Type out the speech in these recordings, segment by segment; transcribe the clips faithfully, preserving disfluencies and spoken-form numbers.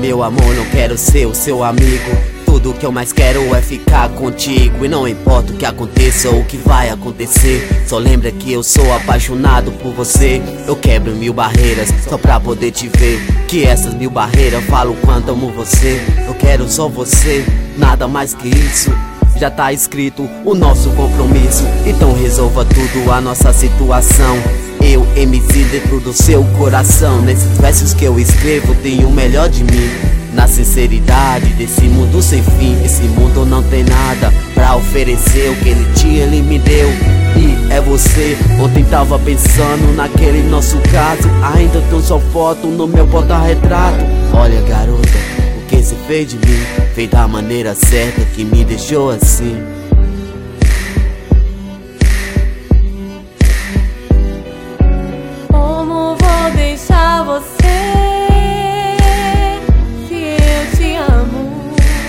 meu amor, não quero ser o seu amigo. Tudo que eu mais quero é ficar contigo. E não importa o que aconteça ou o que vai acontecer, só lembra que eu sou apaixonado por você. Eu quebro mil barreiras só pra poder te ver. Que essas mil barreiras falam quanto amo você. Eu quero só você, nada mais que isso. Já tá escrito o nosso compromisso. Então resolva tudo a nossa situação. Eu, M C, dentro do seu coração. Nesses versos que eu escrevo tem o melhor de mim. Na sinceridade desse mundo sem fim. Esse mundo não tem nada pra oferecer. O que ele tinha, ele me deu. E é você. Ontem tava pensando naquele nosso caso. Ainda tem sua foto no meu porta-retrato. Olha, garota, o que você fez de mim? Fez da maneira certa que me deixou assim. Como vou deixar você se eu te amo?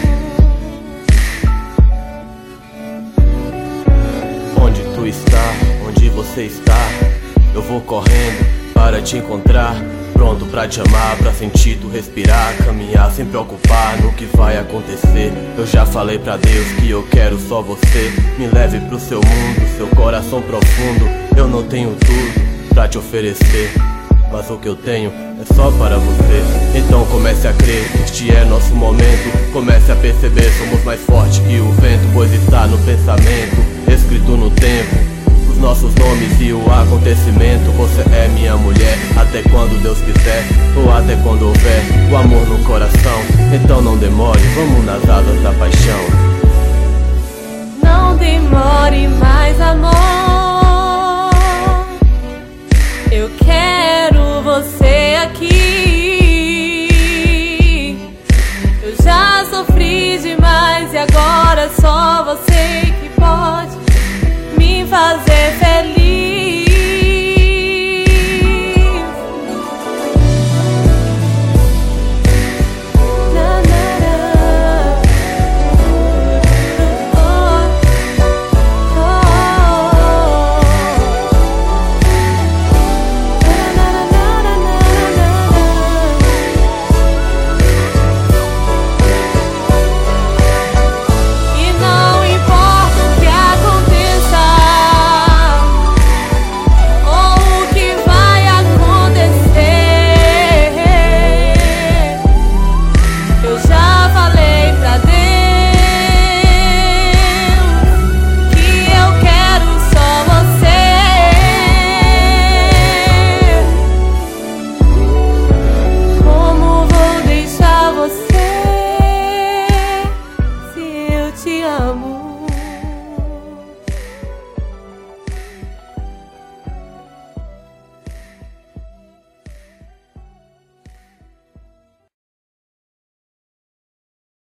Onde tu está, onde você está, eu vou correndo para te encontrar. Pronto pra te amar, pra sentir tu respirar. Caminhar sem preocupar no que vai acontecer. Eu já falei pra Deus que eu quero só você. Me leve pro seu mundo, seu coração profundo. Eu não tenho tudo pra te oferecer, mas o que eu tenho é só para você. Então comece a crer, este é nosso momento. Comece a perceber, somos mais fortes que o vento. Pois está no pensamento, escrito no tempo, os nossos nomes e o acontecimento. Você é minha mulher, até quando Deus quiser, ou até quando houver o amor no coração. Então não demore, vamos nas asas da paixão.